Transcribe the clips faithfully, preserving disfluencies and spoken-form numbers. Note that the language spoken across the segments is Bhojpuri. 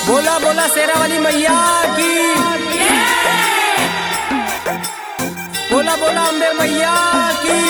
बोला बोला शेरा वाली मैया की, बोला बोला अम्बे मैया की।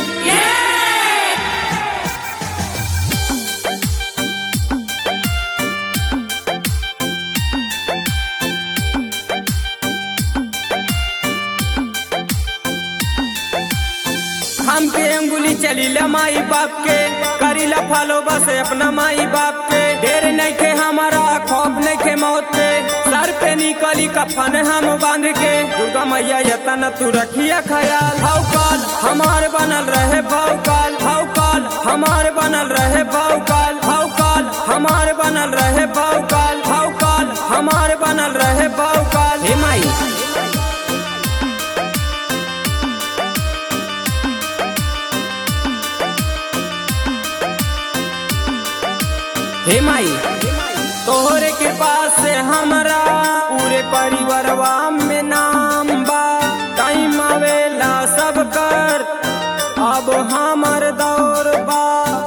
हम पे अंगुली चलीला माई बाप के, करीला फॉलो बस अपना माई बाप के। ढेर नहीं खे हमारा खौफ नहीं खे मौत के, सर पे निकली कफन हम बांध के। दुर्गा मैया यतन तू रखिया ख्याल, भौकाल हमार बनल रहे भौकाल, भौकाल हमार बनल रहे भौकाल, भौकाल हमार बनल रहे भौकाल, भौकाल हमार बनल रहे भौकाल। हे माई हे माई तोहरे के पास से हमरा पूरे परिवारवा में नाम बा। टाइम आवेला सब कर अब हमर दौर बा।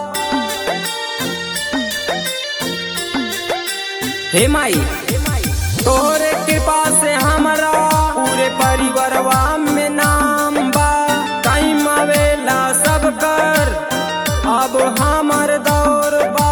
हे माई तोहरे के पास से हमरा पूरे परिवारवा में नाम बा। टाइम आवेला सब कर अब हमर दौर बा।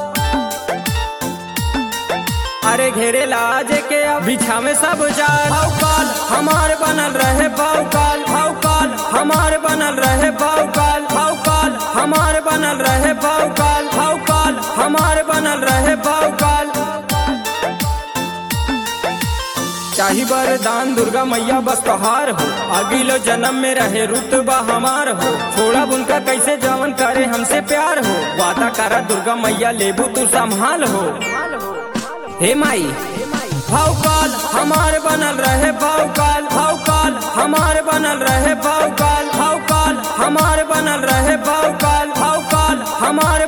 अरे घेरे लाज के बिछा में सब जाल, भौकाल हमार बनल रहे भौकाल, भौकाल हमार बनल रहे भौकाल, भौकाल हमार बनल रहे भौकाल, भौकाल हमार बनल रहे भौकाल। चाही वरदान दुर्गा मैया बस तोहार हो, अगलो जन्म में रहे रुतबा हमार हो। छोड़ा उनका कैसे जवन करे हमसे प्यार हो, वादा करा दुर्गा मैया लेबू तू संभाल हो। हे माई भौकाल हमार बनल रहे भौकाल, भौकाल हमार बनल रहे भौकाल, भौकाल हमार बनल रहे भौकाल, भौकाल हमार